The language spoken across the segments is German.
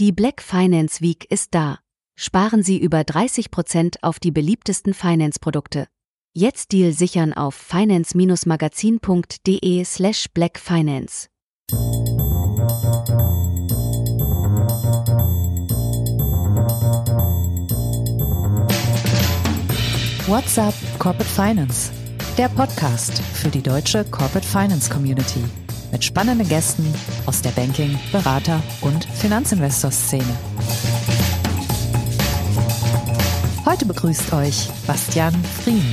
Die Black Finance Week ist da. Sparen Sie über 30% auf die beliebtesten Finance-Produkte. Jetzt Deal sichern auf finance-magazin.de/blackfinance. What's up Corporate Finance? Der Podcast für die deutsche Corporate Finance Community mit spannenden Gästen aus der Banking-, Berater- und Finanzinvestor-Szene. Heute begrüßt euch Bastian Frien.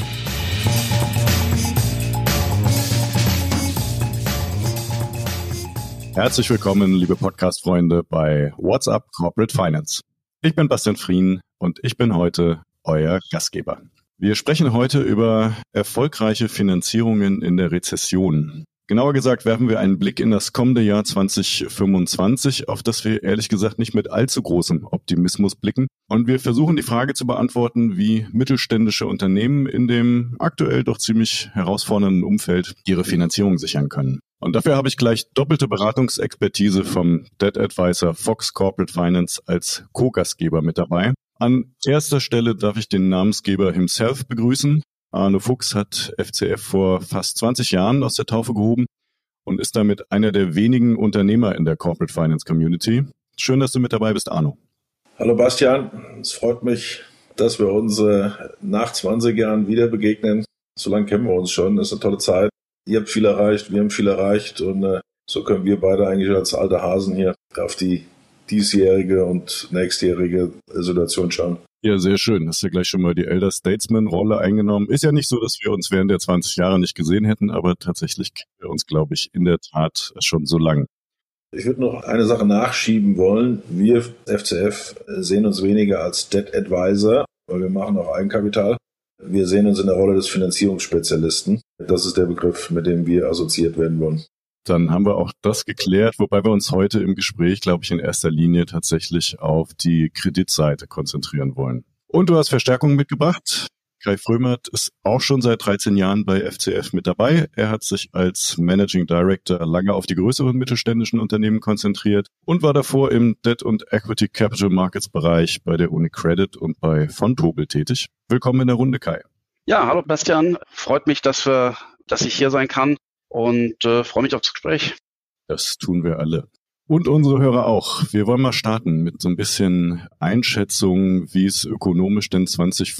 Herzlich willkommen, liebe Podcast-Freunde, bei What's up Corporate Finance. Ich bin Bastian Frien und ich bin heute euer Gastgeber. Wir sprechen heute über erfolgreiche Finanzierungen in der Rezession. Genauer gesagt werfen wir einen Blick in das kommende Jahr 2025, auf das wir ehrlich gesagt nicht mit allzu großem Optimismus blicken. Und wir versuchen die Frage zu beantworten, wie mittelständische Unternehmen in dem aktuell doch ziemlich herausfordernden Umfeld ihre Finanzierung sichern können. Und dafür habe ich gleich doppelte Beratungsexpertise vom Debt Advisor Fox Corporate Finance als Co-Gastgeber mit dabei. An erster Stelle darf ich den Namensgeber himself begrüßen. Arno Fuchs hat FCF vor fast 20 Jahren aus der Taufe gehoben und ist damit einer der wenigen Unternehmer in der Corporate Finance Community. Schön, dass du mit dabei bist, Arno. Hallo Bastian, es freut mich, dass wir uns nach 20 Jahren wieder begegnen. So lange kennen wir uns schon, das ist eine tolle Zeit. Ihr habt viel erreicht, wir haben viel erreicht und so können wir beide eigentlich als alte Hasen hier auf die diesjährige und nächstjährige Situation schauen. Ja, sehr schön. Hast du gleich schon mal die Elder Statesman-Rolle eingenommen. Ist ja nicht so, dass wir uns während der 20 Jahre nicht gesehen hätten, aber tatsächlich kennen wir uns, glaube ich, in der Tat schon so lang. Ich würde noch eine Sache nachschieben wollen. Wir FCF sehen uns weniger als Debt Advisor, weil wir machen auch Eigenkapital. Wir sehen uns in der Rolle des Finanzierungsspezialisten. Das ist der Begriff, mit dem wir assoziiert werden wollen. Dann haben wir auch das geklärt, wobei wir uns heute im Gespräch, glaube ich, in erster Linie tatsächlich auf die Kreditseite konzentrieren wollen. Und du hast Verstärkung mitgebracht. Kai Frömert ist auch schon seit 13 Jahren bei FCF mit dabei. Er hat sich als Managing Director lange auf die größeren mittelständischen Unternehmen konzentriert und war davor im Debt und Equity Capital Markets Bereich bei der UniCredit und bei Vontobel tätig. Willkommen in der Runde, Kai. Ja, hallo Bastian. Freut mich, dass ich hier sein kann. Und freue mich auf das Gespräch. Das tun wir alle. Und unsere Hörer auch. Wir wollen mal starten mit so ein bisschen Einschätzung, wie es ökonomisch denn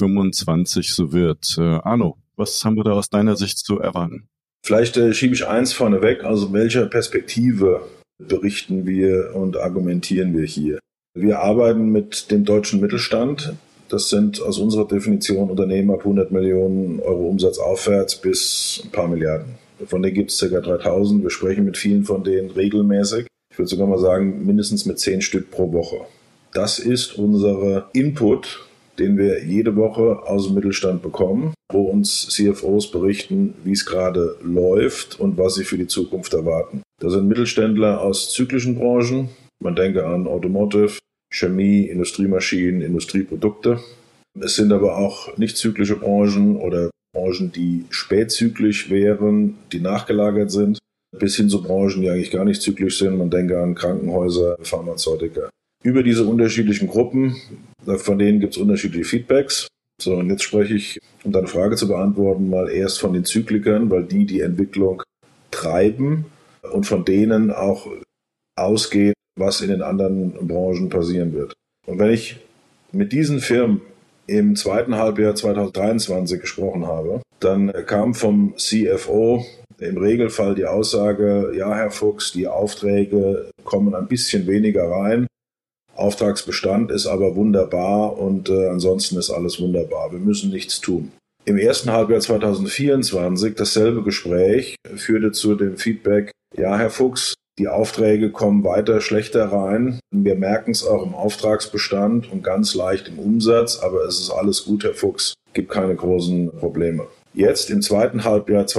2025 so wird. Arno, was haben wir da aus deiner Sicht zu erwarten? Vielleicht schiebe ich eins vorneweg. Also welcher Perspektive berichten wir und argumentieren wir hier? Wir arbeiten mit dem deutschen Mittelstand. Das sind aus unserer Definition Unternehmen ab 100 Millionen Euro Umsatz aufwärts bis ein paar Milliarden. Von denen gibt es ca. 3000. Wir sprechen mit vielen von denen regelmäßig. Ich würde sogar mal sagen, mindestens mit 10 Stück pro Woche. Das ist unser Input, den wir jede Woche aus dem Mittelstand bekommen, wo uns CFOs berichten, wie es gerade läuft und was sie für die Zukunft erwarten. Das sind Mittelständler aus zyklischen Branchen. Man denke an Automotive, Chemie, Industriemaschinen, Industrieprodukte. Es sind aber auch nicht zyklische Branchen oder Branchen, die spätzyklisch wären, die nachgelagert sind, bis hin zu Branchen, die eigentlich gar nicht zyklisch sind. Man denke an Krankenhäuser, Pharmazeutika. Über diese unterschiedlichen Gruppen, von denen gibt es unterschiedliche Feedbacks. So, und jetzt spreche ich, um deine Frage zu beantworten, mal erst von den Zyklikern, weil die Entwicklung treiben und von denen auch ausgeht, was in den anderen Branchen passieren wird. Und wenn ich mit diesen Firmen im zweiten Halbjahr 2023 gesprochen habe, dann kam vom CFO im Regelfall die Aussage, ja, Herr Fuchs, die Aufträge kommen ein bisschen weniger rein, Auftragsbestand ist aber wunderbar und ansonsten ist alles wunderbar, wir müssen nichts tun. Im ersten Halbjahr 2024 dasselbe Gespräch führte zu dem Feedback, ja, Herr Fuchs, die Aufträge kommen weiter schlechter rein. Wir merken es auch im Auftragsbestand und ganz leicht im Umsatz, aber es ist alles gut, Herr Fuchs, gibt keine großen Probleme. Jetzt im zweiten Halbjahr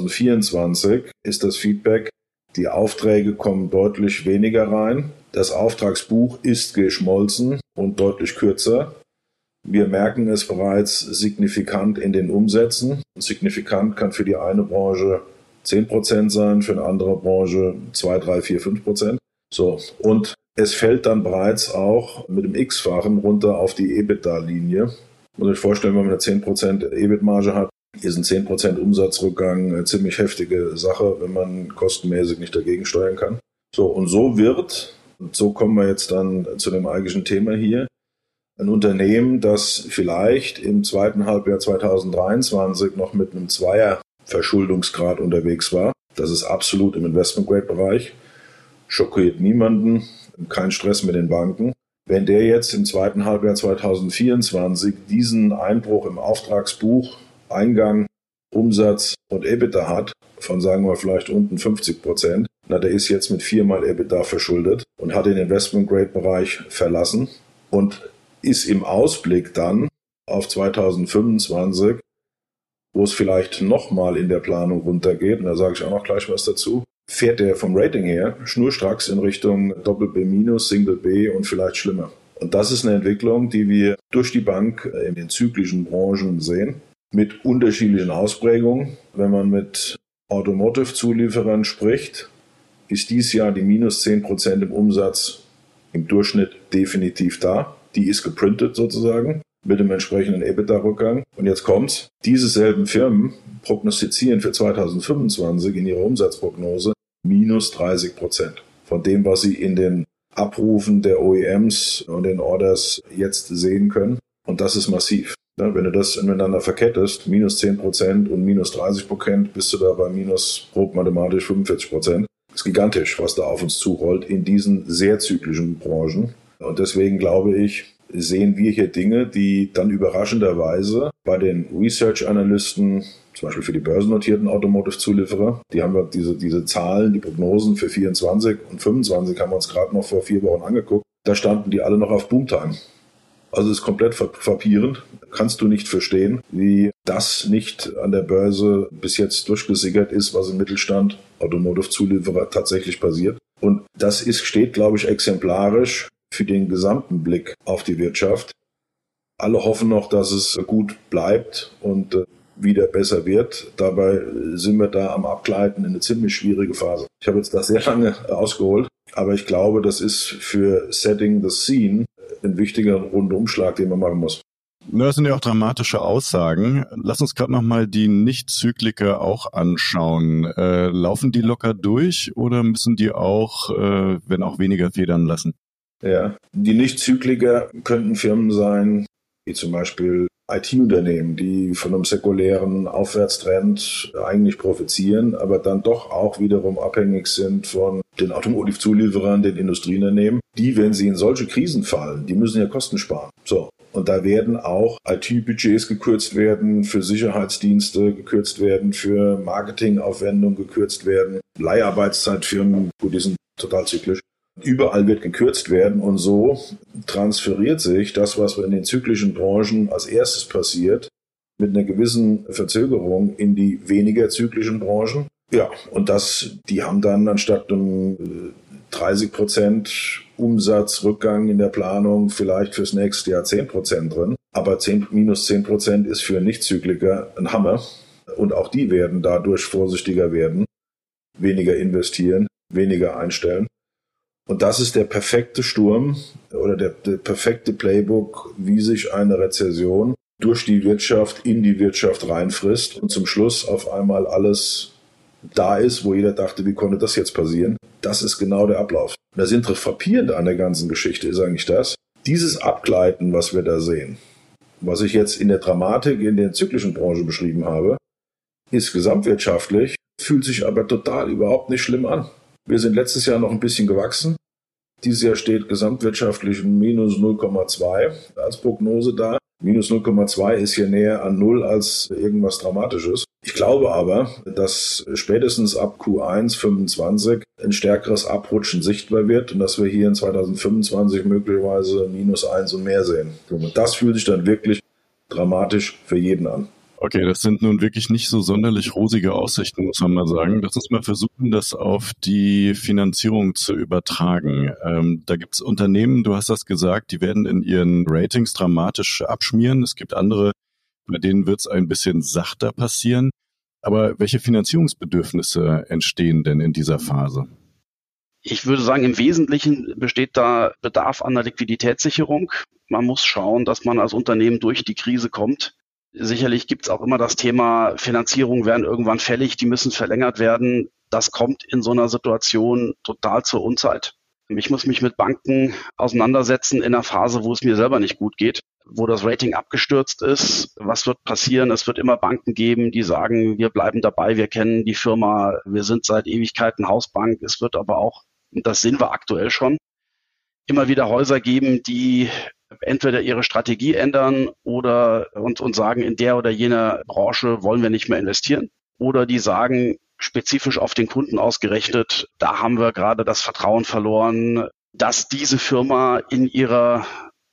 2024 ist das Feedback, die Aufträge kommen deutlich weniger rein. Das Auftragsbuch ist geschmolzen und deutlich kürzer. Wir merken es bereits signifikant in den Umsätzen. Signifikant kann für die eine Branche 10% sein, für eine andere Branche 2, 3, 4, 5%. So, und es fällt dann bereits auch mit dem X-Fachen runter auf die EBITDA-Linie. Muss euch vorstellen, wenn man eine 10% EBIT-Marge hat, ist ein 10% Umsatzrückgang eine ziemlich heftige Sache, wenn man kostenmäßig nicht dagegen steuern kann. So, und so kommen wir jetzt dann zu dem eigentlichen Thema hier, ein Unternehmen, das vielleicht im zweiten Halbjahr 2023 noch mit einem Zweier-Verschuldungsgrad unterwegs war. Das ist absolut im Investment-Grade-Bereich. Schockiert niemanden, kein Stress mit den Banken. Wenn der jetzt im zweiten Halbjahr 2024 diesen Einbruch im Auftragsbuch, Eingang, Umsatz und EBITDA hat, von sagen wir vielleicht unten 50%, der ist jetzt mit 4-mal EBITDA verschuldet und hat den Investment-Grade-Bereich verlassen und ist im Ausblick dann auf 2025, wo es vielleicht nochmal in der Planung runtergeht, und da sage ich auch noch gleich was dazu, fährt der vom Rating her schnurstracks in Richtung Doppel-B-, Single B und vielleicht schlimmer. Und das ist eine Entwicklung, die wir durch die Bank in den zyklischen Branchen sehen, mit unterschiedlichen Ausprägungen. Wenn man mit Automotive-Zulieferern spricht, ist dieses Jahr die minus 10% im Umsatz im Durchschnitt definitiv da. Die ist geprintet sozusagen mit dem entsprechenden EBITDA-Rückgang. Und jetzt kommt's. Diese selben Firmen prognostizieren für 2025 in ihrer Umsatzprognose minus 30% von dem, was sie in den Abrufen der OEMs und den Orders jetzt sehen können. Und das ist massiv. Ja, wenn du das miteinander verkettest, minus 10% und minus 30%, bist du da bei minus grob mathematisch 45%. Das ist gigantisch, was da auf uns zurollt in diesen sehr zyklischen Branchen. Und deswegen glaube ich, sehen wir hier Dinge, die dann überraschenderweise bei den Research-Analysten, zum Beispiel für die börsennotierten Automotive-Zulieferer, die haben wir diese Zahlen, die Prognosen für 24 und 25 haben wir uns gerade noch vor 4 Wochen angeguckt. Da standen die alle noch auf Boomtime. Also es ist komplett frappierend. Kannst du nicht verstehen, wie das nicht an der Börse bis jetzt durchgesickert ist, was im Mittelstand, Automotive-Zulieferer tatsächlich passiert. Und das steht, glaube ich, exemplarisch für den gesamten Blick auf die Wirtschaft. Alle hoffen noch, dass es gut bleibt und wieder besser wird. Dabei sind wir da am Abgleiten in eine ziemlich schwierige Phase. Ich habe jetzt das sehr lange ausgeholt, aber ich glaube, das ist für Setting the Scene ein wichtiger Rundumschlag, den man machen muss. Das sind ja auch dramatische Aussagen. Lass uns gerade nochmal die Nicht-Zykliker auch anschauen. Laufen die locker durch oder müssen die auch, wenn auch weniger, federn lassen? Ja, die Nicht-Zykliker könnten Firmen sein, wie zum Beispiel IT-Unternehmen, die von einem säkulären Aufwärtstrend eigentlich profitieren, aber dann doch auch wiederum abhängig sind von den Automotive-Zulieferern, den Industrieunternehmen. Die, wenn sie in solche Krisen fallen, die müssen ja Kosten sparen. So. Und da werden auch IT-Budgets gekürzt werden, für Sicherheitsdienste gekürzt werden, für Marketingaufwendungen gekürzt werden, Leiharbeitszeitfirmen, gut, die sind total zyklisch. Überall wird gekürzt werden und so transferiert sich das, was in den zyklischen Branchen als erstes passiert, mit einer gewissen Verzögerung in die weniger zyklischen Branchen. Ja, und die haben dann anstatt einem 30% Umsatzrückgang in der Planung vielleicht fürs nächste Jahr 10% drin. Aber minus 10% ist für Nicht-Zykliker ein Hammer. Und auch die werden dadurch vorsichtiger werden, weniger investieren, weniger einstellen. Und das ist der perfekte Sturm oder der perfekte Playbook, wie sich eine Rezession durch die Wirtschaft in die Wirtschaft reinfrisst und zum Schluss auf einmal alles da ist, wo jeder dachte, wie konnte das jetzt passieren? Das ist genau der Ablauf. Das Frappierende an der ganzen Geschichte ist eigentlich dieses Abgleiten, was wir da sehen, was ich jetzt in der Dramatik in der zyklischen Branche beschrieben habe, ist gesamtwirtschaftlich, fühlt sich aber total überhaupt nicht schlimm an. Wir sind letztes Jahr noch ein bisschen gewachsen. Dieses Jahr steht gesamtwirtschaftlich minus 0,2 als Prognose da. Minus 0,2 ist hier näher an 0 als irgendwas Dramatisches. Ich glaube aber, dass spätestens ab Q1 25 ein stärkeres Abrutschen sichtbar wird und dass wir hier in 2025 möglicherweise minus 1 und mehr sehen. Und das fühlt sich dann wirklich dramatisch für jeden an. Okay, das sind nun wirklich nicht so sonderlich rosige Aussichten, muss man mal sagen. Lass uns mal versuchen, das auf die Finanzierung zu übertragen. Da gibt es Unternehmen, du hast das gesagt, die werden in ihren Ratings dramatisch abschmieren. Es gibt andere, bei denen wird es ein bisschen sachter passieren. Aber welche Finanzierungsbedürfnisse entstehen denn in dieser Phase? Ich würde sagen, im Wesentlichen besteht da Bedarf an der Liquiditätssicherung. Man muss schauen, dass man als Unternehmen durch die Krise kommt. Sicherlich gibt es auch immer das Thema, Finanzierungen werden irgendwann fällig, die müssen verlängert werden. Das kommt in so einer Situation total zur Unzeit. Ich muss mich mit Banken auseinandersetzen in einer Phase, wo es mir selber nicht gut geht, wo das Rating abgestürzt ist. Was wird passieren? Es wird immer Banken geben, die sagen, wir bleiben dabei, wir kennen die Firma, wir sind seit Ewigkeiten Hausbank. Es wird aber auch, das sehen wir aktuell schon, immer wieder Häuser geben, die entweder ihre Strategie ändern oder und sagen, in der oder jener Branche wollen wir nicht mehr investieren. Oder die sagen, spezifisch auf den Kunden ausgerichtet, da haben wir gerade das Vertrauen verloren, dass diese Firma in ihrer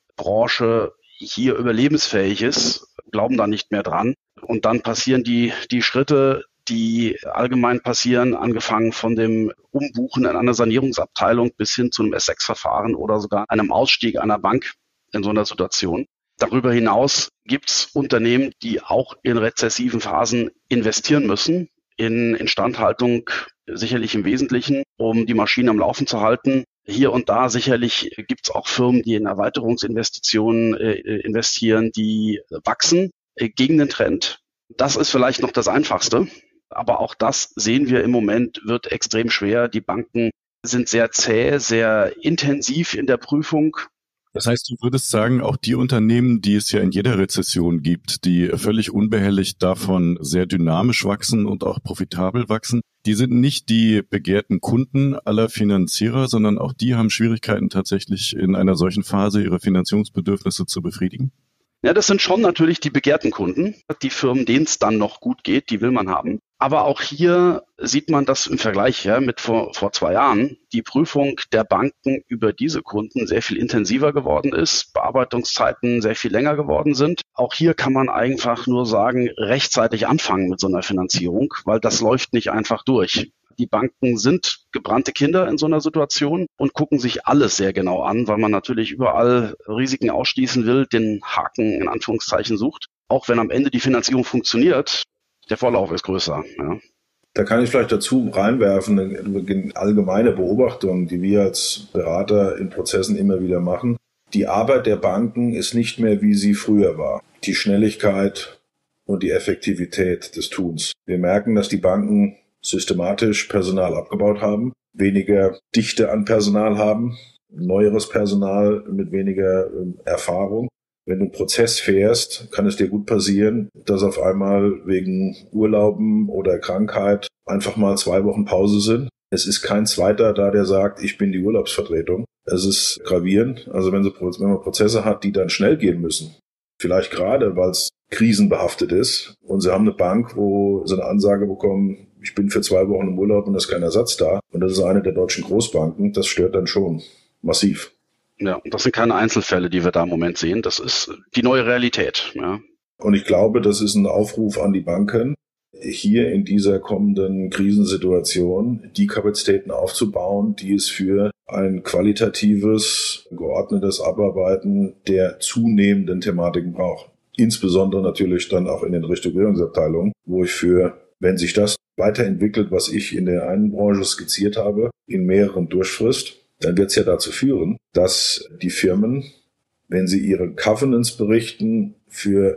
Branche hier überlebensfähig ist, glauben da nicht mehr dran. Und dann passieren die Schritte, die allgemein passieren, angefangen von dem Umbuchen in einer Sanierungsabteilung bis hin zu einem S6-Verfahren oder sogar einem Ausstieg einer Bank in so einer Situation. Darüber hinaus gibt es Unternehmen, die auch in rezessiven Phasen investieren müssen, in Instandhaltung sicherlich im Wesentlichen, um die Maschine am Laufen zu halten. Hier und da sicherlich gibt es auch Firmen, die in Erweiterungsinvestitionen investieren, die wachsen gegen den Trend. Das ist vielleicht noch das Einfachste, aber auch das sehen wir im Moment, wird extrem schwer. Die Banken sind sehr zäh, sehr intensiv in der Prüfung. Das heißt, du würdest sagen, auch die Unternehmen, die es ja in jeder Rezession gibt, die völlig unbehelligt davon sehr dynamisch wachsen und auch profitabel wachsen, die sind nicht die begehrten Kunden aller Finanzierer, sondern auch die haben Schwierigkeiten tatsächlich in einer solchen Phase ihre Finanzierungsbedürfnisse zu befriedigen? Ja, das sind schon natürlich die begehrten Kunden, die Firmen, denen es dann noch gut geht, die will man haben. Aber auch hier sieht man das im Vergleich mit vor 2 Jahren, die Prüfung der Banken über diese Kunden sehr viel intensiver geworden ist, Bearbeitungszeiten sehr viel länger geworden sind. Auch hier kann man einfach nur sagen, rechtzeitig anfangen mit so einer Finanzierung, weil das läuft nicht einfach durch. Die Banken sind gebrannte Kinder in so einer Situation und gucken sich alles sehr genau an, weil man natürlich überall Risiken ausschließen will, den Haken in Anführungszeichen sucht. Auch wenn am Ende die Finanzierung funktioniert, der Vorlauf ist größer. Ja. Da kann ich vielleicht dazu reinwerfen, eine allgemeine Beobachtung, die wir als Berater in Prozessen immer wieder machen. Die Arbeit der Banken ist nicht mehr, wie sie früher war. Die Schnelligkeit und die Effektivität des Tuns. Wir merken, dass die Banken systematisch Personal abgebaut haben, weniger Dichte an Personal haben, neueres Personal mit weniger Erfahrung. Wenn du einen Prozess fährst, kann es dir gut passieren, dass auf einmal wegen Urlauben oder Krankheit einfach mal 2 Wochen Pause sind. Es ist kein Zweiter da, der sagt, ich bin die Urlaubsvertretung. Es ist gravierend. Also wenn man Prozesse hat, die dann schnell gehen müssen, vielleicht gerade, weil es krisenbehaftet ist und sie haben eine Bank, wo sie eine Ansage bekommen, ich bin für 2 Wochen im Urlaub und da ist kein Ersatz da. Und das ist eine der deutschen Großbanken. Das stört dann schon massiv. Ja, das sind keine Einzelfälle, die wir da im Moment sehen. Das ist die neue Realität. Ja. Und ich glaube, das ist ein Aufruf an die Banken, hier in dieser kommenden Krisensituation die Kapazitäten aufzubauen, die es für ein qualitatives, geordnetes Abarbeiten der zunehmenden Thematiken braucht. Insbesondere natürlich dann auch in den Restrukturierungsabteilungen, wo ich wenn sich das weiterentwickelt, was ich in der einen Branche skizziert habe, in mehreren durchfrisst, dann wird es ja dazu führen, dass die Firmen, wenn sie ihre Covenants berichten für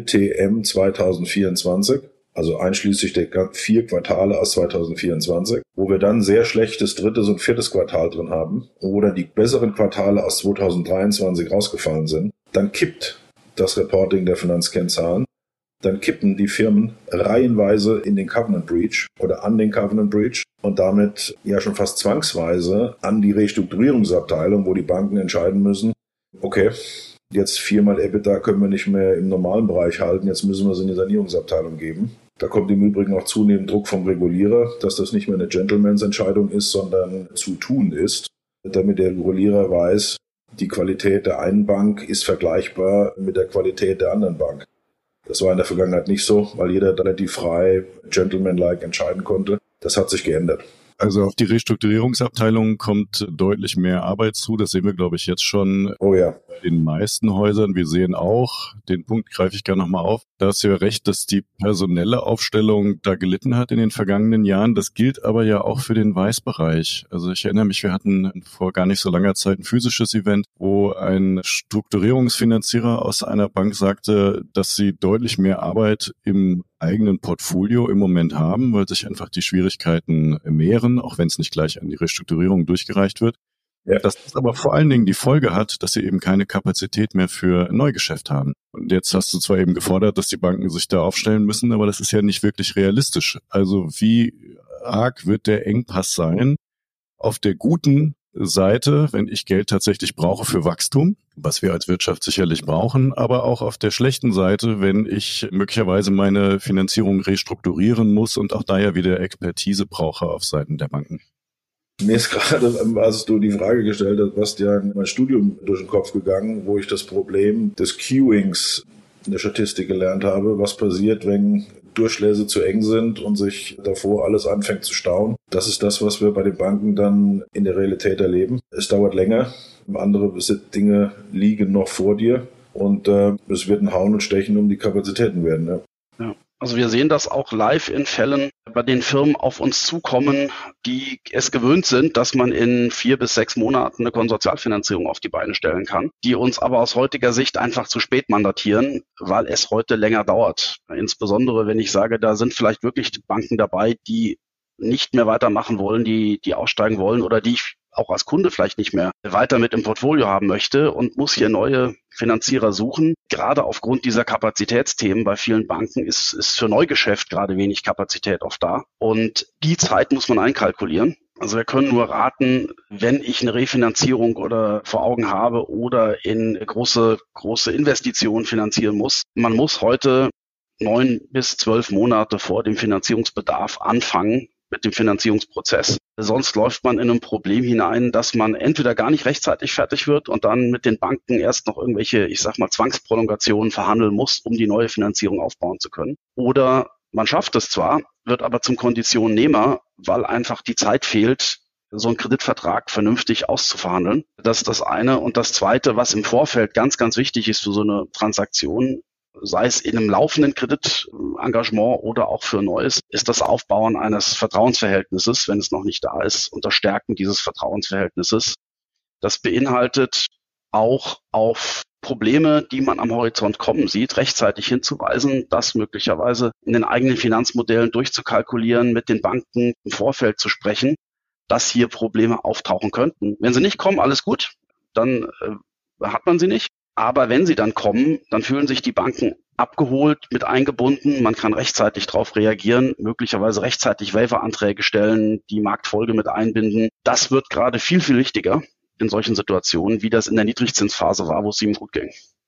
LTM 2024, also einschließlich der 4 Quartale aus 2024, wo wir dann sehr schlechtes 3. und 4. Quartal drin haben, oder die besseren Quartale aus 2023 rausgefallen sind, dann kippt das Reporting der Finanzkennzahlen, dann kippen die Firmen reihenweise in den Covenant Breach oder an den Covenant Breach und damit ja schon fast zwangsweise an die Restrukturierungsabteilung, wo die Banken entscheiden müssen, okay, jetzt 4-mal EBITDA können wir nicht mehr im normalen Bereich halten, jetzt müssen wir es in die Sanierungsabteilung geben. Da kommt im Übrigen auch zunehmend Druck vom Regulierer, dass das nicht mehr eine Gentleman's-Entscheidung ist, sondern zu tun ist, damit der Regulierer weiß, die Qualität der einen Bank ist vergleichbar mit der Qualität der anderen Bank. Das war in der Vergangenheit nicht so, weil jeder relativ frei, gentleman-like entscheiden konnte. Das hat sich geändert. Also auf die Restrukturierungsabteilung kommt deutlich mehr Arbeit zu. Das sehen wir, glaube ich, jetzt schon. Oh ja. den meisten Häusern. Wir sehen auch, den Punkt greife ich gerne nochmal auf, da hast du ja recht, dass die personelle Aufstellung da gelitten hat in den vergangenen Jahren. Das gilt aber ja auch für den Weißbereich. Also ich erinnere mich, wir hatten vor gar nicht so langer Zeit ein physisches Event, wo ein Strukturierungsfinanzierer aus einer Bank sagte, dass sie deutlich mehr Arbeit im eigenen Portfolio im Moment haben, weil sich einfach die Schwierigkeiten mehren, auch wenn es nicht gleich an die Restrukturierung durchgereicht wird. Ja. Dass das aber vor allen Dingen die Folge hat, dass sie eben keine Kapazität mehr für Neugeschäft haben. Und jetzt hast du zwar eben gefordert, dass die Banken sich da aufstellen müssen, aber das ist ja nicht wirklich realistisch. Also wie arg wird der Engpass sein auf der guten Seite, wenn ich Geld tatsächlich brauche für Wachstum, was wir als Wirtschaft sicherlich brauchen, aber auch auf der schlechten Seite, wenn ich möglicherweise meine Finanzierung restrukturieren muss und auch da ja wieder Expertise brauche auf Seiten der Banken. Mir ist gerade, als du die Frage gestellt hast, Bastian, mein Studium durch den Kopf gegangen, wo ich das Problem des Queuings in der Statistik gelernt habe. Was passiert, wenn Durchlässe zu eng sind und sich davor alles anfängt zu stauen? Das ist das, was wir bei den Banken dann in der Realität erleben. Es dauert länger. Andere Dinge liegen noch vor dir und es wird ein Hauen und Stechen um die Kapazitäten werden. Ja. Ja. Also wir sehen das auch live in Fällen, bei denen Firmen auf uns zukommen, die es gewöhnt sind, dass man in 4 bis 6 Monaten eine Konsortialfinanzierung auf die Beine stellen kann, die uns aber aus heutiger Sicht einfach zu spät mandatieren, weil es heute länger dauert. Insbesondere, wenn ich sage, da sind vielleicht wirklich Banken dabei, die nicht mehr weitermachen wollen, die aussteigen wollen oder die ich auch als Kunde vielleicht nicht mehr weiter mit im Portfolio haben möchte und muss hier neue Finanzierer suchen. Gerade aufgrund dieser Kapazitätsthemen bei vielen Banken ist für Neugeschäft gerade wenig Kapazität oft da. Und die Zeit muss man einkalkulieren. Also wir können nur raten, wenn ich eine Refinanzierung oder vor Augen habe oder in große Investitionen finanzieren muss. Man muss heute 9 bis 12 Monate vor dem Finanzierungsbedarf anfangen mit dem Finanzierungsprozess. Sonst läuft man in ein Problem hinein, dass man entweder gar nicht rechtzeitig fertig wird und dann mit den Banken erst noch irgendwelche, Zwangsprolongationen verhandeln muss, um die neue Finanzierung aufbauen zu können. Oder man schafft es zwar, wird aber zum Konditionnehmer, weil einfach die Zeit fehlt, so einen Kreditvertrag vernünftig auszuverhandeln. Das ist das eine. Und das zweite, was im Vorfeld ganz, ganz wichtig ist für so eine Transaktion, sei es in einem laufenden Kreditengagement oder auch für Neues, ist das Aufbauen eines Vertrauensverhältnisses, wenn es noch nicht da ist, und das Stärken dieses Vertrauensverhältnisses. Das beinhaltet auch auf Probleme, die man am Horizont kommen sieht, rechtzeitig hinzuweisen, das möglicherweise in den eigenen Finanzmodellen durchzukalkulieren, mit den Banken im Vorfeld zu sprechen, dass hier Probleme auftauchen könnten. Wenn sie nicht kommen, alles gut, dann hat man sie nicht. Aber wenn sie dann kommen, dann fühlen sich die Banken abgeholt, mit eingebunden. Man kann rechtzeitig darauf reagieren, möglicherweise rechtzeitig Waiver-Anträge stellen, die Marktfolge mit einbinden. Das wird gerade viel, viel wichtiger in solchen Situationen, wie das in der Niedrigzinsphase war, wo es ihm gut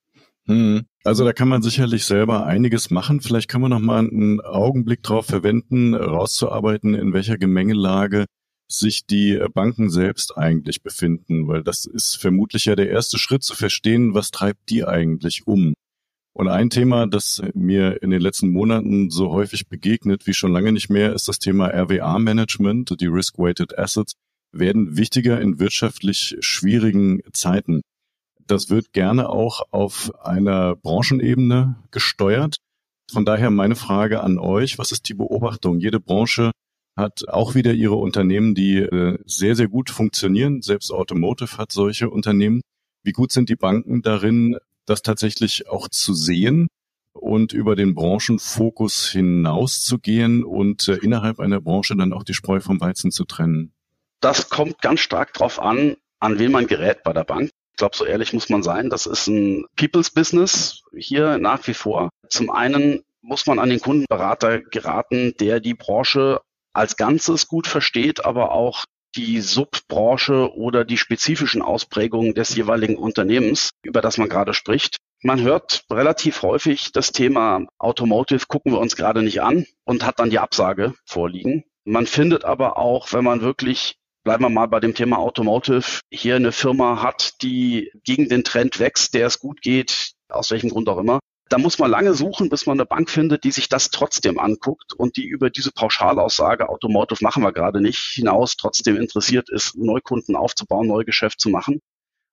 ging. Also da kann man sicherlich selber einiges machen. Vielleicht kann man noch mal einen Augenblick drauf verwenden, rauszuarbeiten, in welcher Gemengelage sich die Banken selbst eigentlich befinden, weil das ist vermutlich ja der erste Schritt, zu verstehen, was treibt die eigentlich um. Und ein Thema, das mir in den letzten Monaten so häufig begegnet wie schon lange nicht mehr, ist das Thema RWA-Management. Die Risk-Weighted Assets werden wichtiger in wirtschaftlich schwierigen Zeiten. Das wird gerne auch auf einer Branchenebene gesteuert. Von daher meine Frage an euch, was ist die Beobachtung? Jede Branche hat auch wieder ihre Unternehmen, die sehr, sehr gut funktionieren. Selbst Automotive hat solche Unternehmen. Wie gut sind die Banken darin, das tatsächlich auch zu sehen und über den Branchenfokus hinauszugehen und innerhalb einer Branche dann auch die Spreu vom Weizen zu trennen? Das kommt ganz stark drauf an wen man gerät bei der Bank. Ich glaube, so ehrlich muss man sein. Das ist ein People's Business hier nach wie vor. Zum einen muss man an den Kundenberater geraten, der die Branche als Ganzes gut versteht, aber auch die Subbranche oder die spezifischen Ausprägungen des jeweiligen Unternehmens, über das man gerade spricht. Man hört relativ häufig das Thema Automotive gucken wir uns gerade nicht an und hat dann die Absage vorliegen. Man findet aber auch, wenn man wirklich, bleiben wir mal bei dem Thema Automotive, hier eine Firma hat, die gegen den Trend wächst, der es gut geht, aus welchem Grund auch immer, da muss man lange suchen, bis man eine Bank findet, die sich das trotzdem anguckt und die über diese Pauschalaussage, Automotive machen wir gerade nicht, hinaus trotzdem interessiert ist, Neukunden aufzubauen, Neugeschäft zu machen.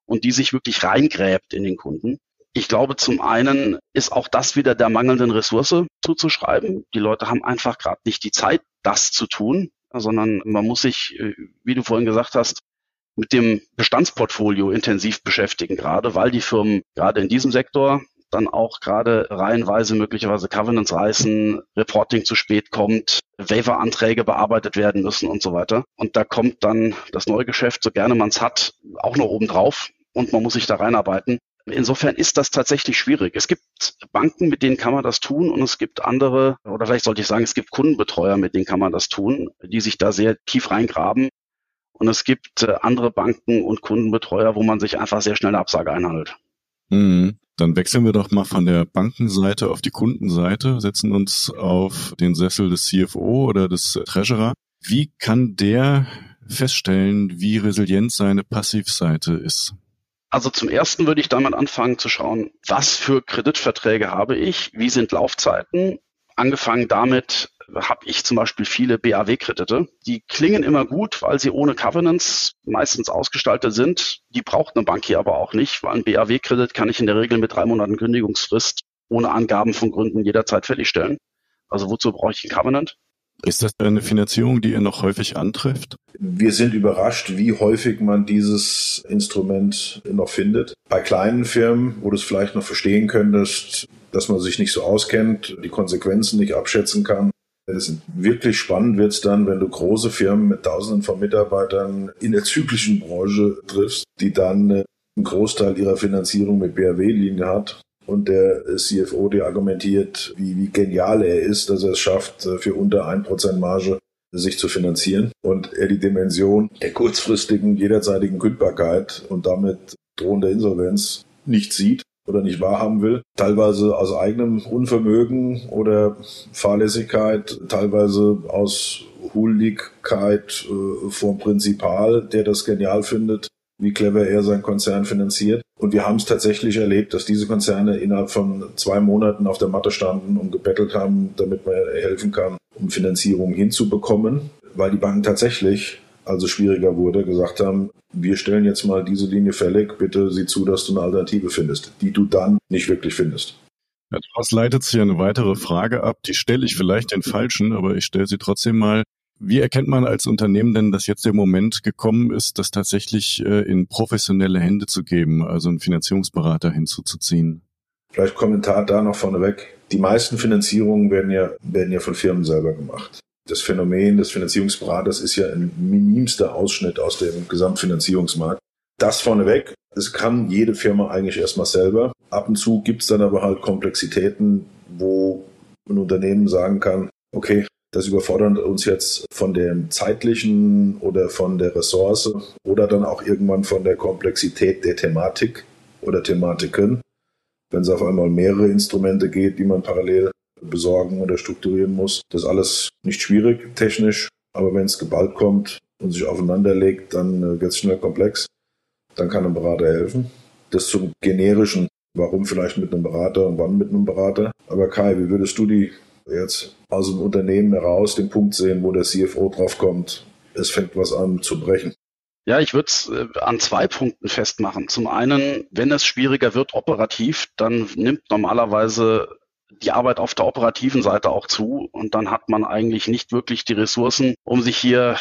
und die sich wirklich reingräbt in den Kunden. Ich glaube, zum einen ist auch das wieder der mangelnden Ressource zuzuschreiben. Die Leute haben einfach gerade nicht die Zeit, das zu tun, sondern man muss sich, wie du vorhin gesagt hast, mit dem Bestandsportfolio intensiv beschäftigen, gerade weil die Firmen gerade in diesem Sektor dann auch gerade reihenweise möglicherweise Covenants reißen, Reporting zu spät kommt, Waiver-Anträge bearbeitet werden müssen und so weiter. Und da kommt dann das neue Geschäft, so gerne man es hat, auch noch oben drauf und man muss sich da reinarbeiten. Insofern ist das tatsächlich schwierig. Es gibt Banken, mit denen kann man das tun und es gibt andere, oder vielleicht sollte ich sagen, es gibt Kundenbetreuer, mit denen kann man das tun, die sich da sehr tief reingraben. Und es gibt andere Banken und Kundenbetreuer, wo man sich einfach sehr schnell eine Absage einhandelt. Dann wechseln wir doch mal von der Bankenseite auf die Kundenseite, setzen uns auf den Sessel des CFO oder des Treasurer. Wie kann der feststellen, wie resilient seine Passivseite ist? Also zum Ersten würde ich damit anfangen zu schauen, was für Kreditverträge habe ich, wie sind Laufzeiten. Angefangen damit habe ich zum Beispiel viele BAW-Kredite. Die klingen immer gut, weil sie ohne Covenants meistens ausgestaltet sind. Die braucht eine Bank hier aber auch nicht, weil ein BAW-Kredit kann ich in der Regel mit 3 Monaten Kündigungsfrist ohne Angaben von Gründen jederzeit fertigstellen. Also wozu brauche ich ein Covenant? Ist das eine Finanzierung, die ihr noch häufig antrifft? Wir sind überrascht, wie häufig man dieses Instrument noch findet. Bei kleinen Firmen, wo du es vielleicht noch verstehen könntest, dass man sich nicht so auskennt, die Konsequenzen nicht abschätzen kann. Das wirklich spannend wird es dann, wenn du große Firmen mit Tausenden von Mitarbeitern in der zyklischen Branche triffst, die dann einen Großteil ihrer Finanzierung mit BAW-Linie hat. Und der CFO, der argumentiert, wie genial er ist, dass er es schafft, für unter 1% Marge sich zu finanzieren. Und er die Dimension der kurzfristigen, jederzeitigen Kündbarkeit und damit drohender Insolvenz nicht sieht oder nicht wahrhaben will. Teilweise aus eigenem Unvermögen oder Fahrlässigkeit, teilweise aus Huldigkeit vom Prinzipal, der das genial findet, wie clever er seinen Konzern finanziert. Und wir haben es tatsächlich erlebt, dass diese Konzerne innerhalb von 2 Monaten auf der Matte standen und gebettelt haben, damit man helfen kann, um Finanzierung hinzubekommen, weil die Banken tatsächlich, also schwieriger wurde, gesagt haben, wir stellen jetzt mal diese Linie fällig, bitte sieh zu, dass du eine Alternative findest, die du dann nicht wirklich findest. Ja, daraus leitet sich eine weitere Frage ab, die stelle ich vielleicht den Falschen, aber ich stelle sie trotzdem mal. Wie erkennt man als Unternehmen denn, dass jetzt der Moment gekommen ist, das tatsächlich in professionelle Hände zu geben, also einen Finanzierungsberater hinzuzuziehen? Vielleicht Kommentar da noch vorneweg. Die meisten Finanzierungen werden ja von Firmen selber gemacht. Das Phänomen des Finanzierungsberaters ist ja ein minimster Ausschnitt aus dem Gesamtfinanzierungsmarkt. Das vorneweg, es kann jede Firma eigentlich erstmal selber. Ab und zu gibt es dann aber halt Komplexitäten, wo ein Unternehmen sagen kann, okay, das überfordert uns jetzt von dem zeitlichen oder von der Ressource oder dann auch irgendwann von der Komplexität der Thematik oder Thematiken. Wenn es auf einmal mehrere Instrumente geht, die man parallel besorgen oder strukturieren muss. Das ist alles nicht schwierig technisch, aber wenn es geballt kommt und sich aufeinander legt, dann wird es schnell komplex. Dann kann ein Berater helfen. Das zum generischen, warum vielleicht mit einem Berater und wann mit einem Berater. Aber Kai, wie würdest du die jetzt aus dem Unternehmen heraus den Punkt sehen, wo der CFO drauf kommt, es fängt was an zu brechen? Ja, ich würde es an 2 Punkten festmachen. Zum einen, wenn es schwieriger wird operativ, dann nimmt normalerweise die Arbeit auf der operativen Seite auch zu und dann hat man eigentlich nicht wirklich die Ressourcen, um sich hier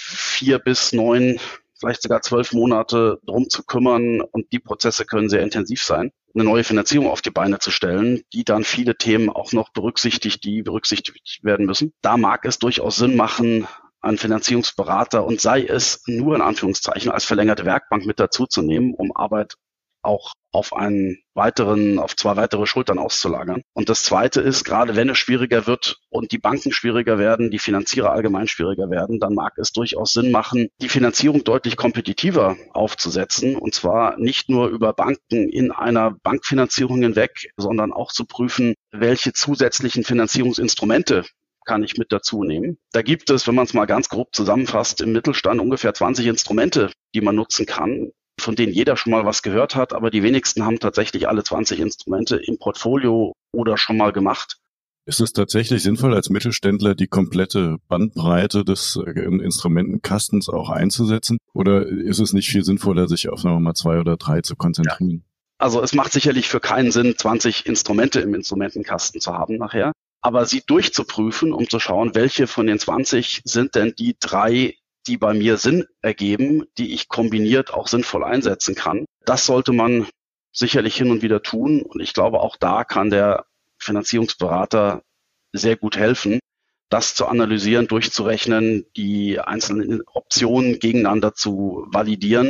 4 bis 9, vielleicht sogar 12 Monate drum zu kümmern und die Prozesse können sehr intensiv sein, eine neue Finanzierung auf die Beine zu stellen, die dann viele Themen auch noch berücksichtigt werden müssen. Da mag es durchaus Sinn machen, einen Finanzierungsberater und sei es nur in Anführungszeichen als verlängerte Werkbank mit dazuzunehmen, um Arbeit auch auf 2 weitere Schultern auszulagern. Und das Zweite ist, gerade wenn es schwieriger wird und die Banken schwieriger werden, die Finanzierer allgemein schwieriger werden, dann mag es durchaus Sinn machen, die Finanzierung deutlich kompetitiver aufzusetzen. Und zwar nicht nur über Banken in einer Bankfinanzierung hinweg, sondern auch zu prüfen, welche zusätzlichen Finanzierungsinstrumente kann ich mit dazu nehmen. Da gibt es, wenn man es mal ganz grob zusammenfasst, im Mittelstand ungefähr 20 Instrumente, die man nutzen kann, von denen jeder schon mal was gehört hat, aber die wenigsten haben tatsächlich alle 20 Instrumente im Portfolio oder schon mal gemacht. Ist es tatsächlich sinnvoll, als Mittelständler die komplette Bandbreite des Instrumentenkastens auch einzusetzen? Oder ist es nicht viel sinnvoller, sich auf, sagen wir mal, 2 oder 3 zu konzentrieren? Ja. Also es macht sicherlich für keinen Sinn, 20 Instrumente im Instrumentenkasten zu haben nachher. Aber sie durchzuprüfen, um zu schauen, welche von den 20 sind denn die 3, die bei mir Sinn ergeben, die ich kombiniert auch sinnvoll einsetzen kann. Das sollte man sicherlich hin und wieder tun. Und ich glaube, auch da kann der Finanzierungsberater sehr gut helfen, das zu analysieren, durchzurechnen, die einzelnen Optionen gegeneinander zu validieren,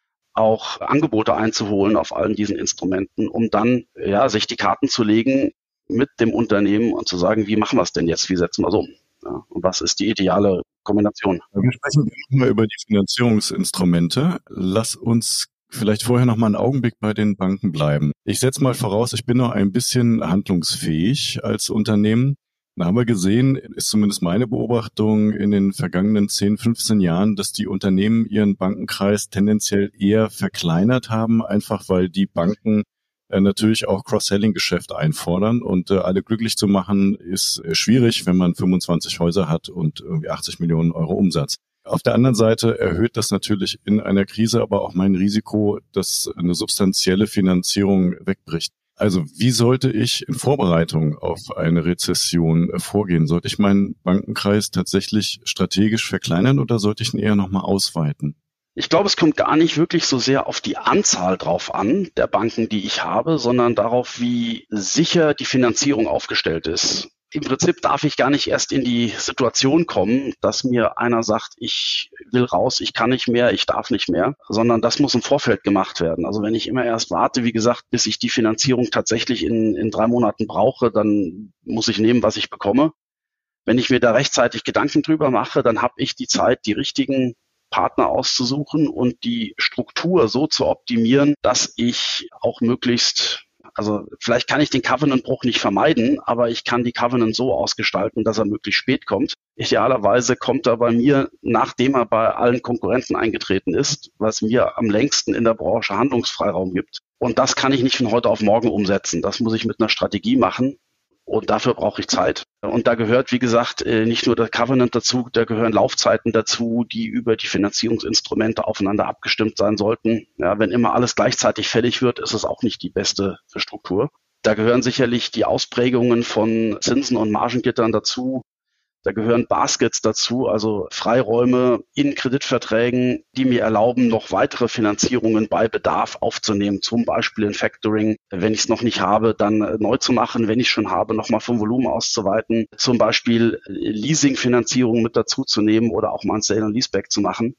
auch Angebote einzuholen auf allen diesen Instrumenten, um dann sich die Karten zu legen mit dem Unternehmen und zu sagen, wie machen wir es denn jetzt, wie setzen wir es um? Ja, und was ist die ideale Kombination? Wir sprechen immer über die Finanzierungsinstrumente. Lass uns vielleicht vorher noch mal einen Augenblick bei den Banken bleiben. Ich setze mal voraus, ich bin noch ein bisschen handlungsfähig als Unternehmen. Da haben wir gesehen, ist zumindest meine Beobachtung in den vergangenen 10, 15 Jahren, dass die Unternehmen ihren Bankenkreis tendenziell eher verkleinert haben, einfach weil die Banken natürlich auch Cross-Selling-Geschäft einfordern und alle glücklich zu machen ist schwierig, wenn man 25 Häuser hat und irgendwie 80 Millionen Euro Umsatz. Auf der anderen Seite erhöht das natürlich in einer Krise aber auch mein Risiko, dass eine substanzielle Finanzierung wegbricht. Also wie sollte ich in Vorbereitung auf eine Rezession vorgehen? Sollte ich meinen Bankenkreis tatsächlich strategisch verkleinern oder sollte ich ihn eher nochmal ausweiten? Ich glaube, es kommt gar nicht wirklich so sehr auf die Anzahl drauf an, der Banken, die ich habe, sondern darauf, wie sicher die Finanzierung aufgestellt ist. Im Prinzip darf ich gar nicht erst in die Situation kommen, dass mir einer sagt, ich will raus, ich kann nicht mehr, ich darf nicht mehr, sondern das muss im Vorfeld gemacht werden. Also wenn ich immer erst warte, wie gesagt, bis ich die Finanzierung tatsächlich in 3 Monaten brauche, dann muss ich nehmen, was ich bekomme. Wenn ich mir da rechtzeitig Gedanken drüber mache, dann habe ich die Zeit, die richtigen Partner auszusuchen und die Struktur so zu optimieren, dass ich auch möglichst, also vielleicht kann ich den Covenant-Bruch nicht vermeiden, aber ich kann die Covenant so ausgestalten, dass er möglichst spät kommt. Idealerweise kommt er bei mir, nachdem er bei allen Konkurrenten eingetreten ist, was mir am längsten in der Branche Handlungsfreiraum gibt. Und das kann ich nicht von heute auf morgen umsetzen. Das muss ich mit einer Strategie machen. Und dafür brauche ich Zeit. Und da gehört, wie gesagt, nicht nur der Covenant dazu, da gehören Laufzeiten dazu, die über die Finanzierungsinstrumente aufeinander abgestimmt sein sollten. Ja, wenn immer alles gleichzeitig fällig wird, ist es auch nicht die beste Struktur. Da gehören sicherlich die Ausprägungen von Zinsen und Margengittern dazu. Da gehören Baskets dazu, also Freiräume in Kreditverträgen, die mir erlauben, noch weitere Finanzierungen bei Bedarf aufzunehmen, zum Beispiel in Factoring. Wenn ich es noch nicht habe, dann neu zu machen. Wenn ich schon habe, nochmal vom Volumen auszuweiten. Zum Beispiel Leasingfinanzierung mit dazu zu nehmen oder auch mal ein Sale and Leaseback zu machen.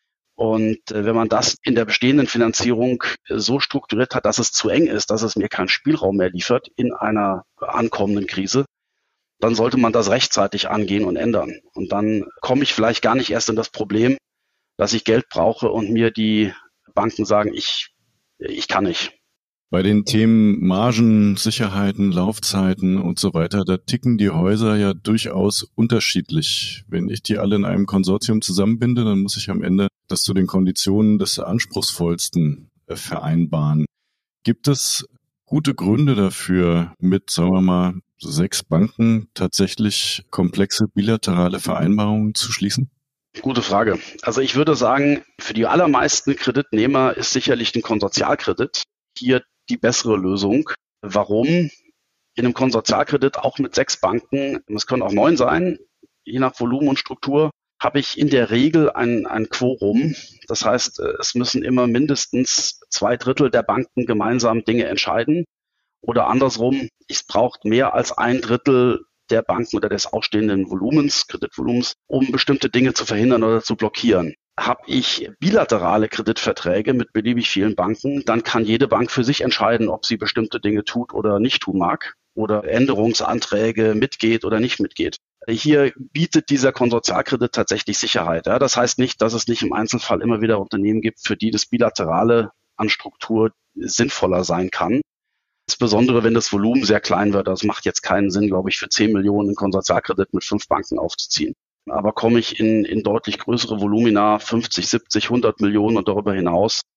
Und wenn man das in der bestehenden Finanzierung so strukturiert hat, dass es zu eng ist, dass es mir keinen Spielraum mehr liefert in einer ankommenden Krise, dann sollte man das rechtzeitig angehen und ändern. Und dann komme ich vielleicht gar nicht erst in das Problem, dass ich Geld brauche und mir die Banken sagen, ich kann nicht. Bei den Themen Margen, Sicherheiten, Laufzeiten und so weiter, da ticken die Häuser ja durchaus unterschiedlich. Wenn ich die alle in einem Konsortium zusammenbinde, dann muss ich am Ende das zu den Konditionen des Anspruchsvollsten vereinbaren. Gibt es gute Gründe dafür, mit, sagen wir mal, 6 Banken tatsächlich komplexe bilaterale Vereinbarungen zu schließen? Gute Frage. Also ich würde sagen, für die allermeisten Kreditnehmer ist sicherlich ein Konsortialkredit hier die bessere Lösung. Warum? In einem Konsortialkredit auch mit 6 Banken, es können auch 9 sein, je nach Volumen und Struktur, habe ich in der Regel ein Quorum. Das heißt, es müssen immer mindestens 2/3 der Banken gemeinsam Dinge entscheiden. Oder andersrum, es braucht mehr als 1/3 der Banken oder des ausstehenden Volumens, Kreditvolumens, um bestimmte Dinge zu verhindern oder zu blockieren. Habe ich bilaterale Kreditverträge mit beliebig vielen Banken, dann kann jede Bank für sich entscheiden, ob sie bestimmte Dinge tut oder nicht tun mag oder Änderungsanträge mitgeht oder nicht mitgeht. Hier bietet dieser Konsortialkredit tatsächlich Sicherheit. Ja, das heißt nicht, dass es nicht im Einzelfall immer wieder Unternehmen gibt, für die das Bilaterale an Struktur sinnvoller sein kann. Insbesondere wenn das Volumen sehr klein wird. Das macht jetzt keinen Sinn, glaube ich, für 10 Millionen einen Konsortialkredit mit 5 Banken aufzuziehen. Aber komme ich in deutlich größere Volumina, 50, 70, 100 Millionen und darüber hinaus,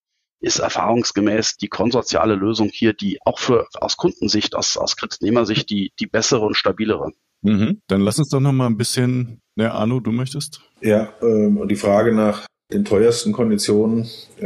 ist erfahrungsgemäß die konsortiale Lösung hier, die auch aus Kundensicht, aus Kreditnehmersicht die bessere und stabilere. Mhm. Dann lass uns doch noch mal ein bisschen, Arno, du möchtest? Ja, und die Frage nach den teuersten Konditionen,